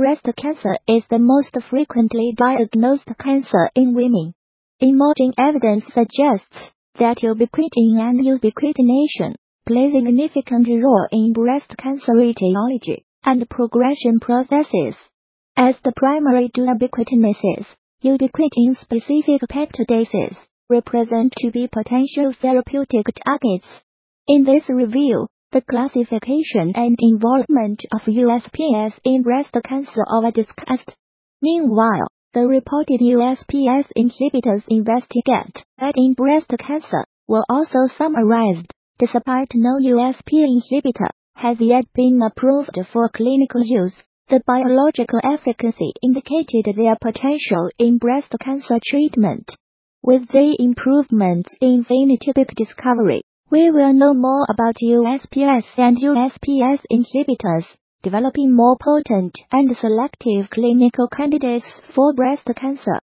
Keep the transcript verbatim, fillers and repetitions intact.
breast cancer is the most frequently diagnosed cancer in women. Emerging evidence suggests that ubiquitin and ubiquitination play a significant role in breast cancer etiology and progression processes. As the primary two ubiquitinases, ubiquitin-specific peptidases represent to be potential therapeutic targets. In this review, the classification and involvement of U S P S in breast cancer are discussed. Meanwhile, the reported U S P S inhibitors investigate that in breast cancer were also summarized. Despite no U S P inhibitor has yet been approved for clinical use, the biological efficacy indicated their potential in breast cancer treatment. With the improvements in phenotypic discovery, we will know more about U S P S and U S P S inhibitors, developing more potent and selective clinical candidates for breast cancer.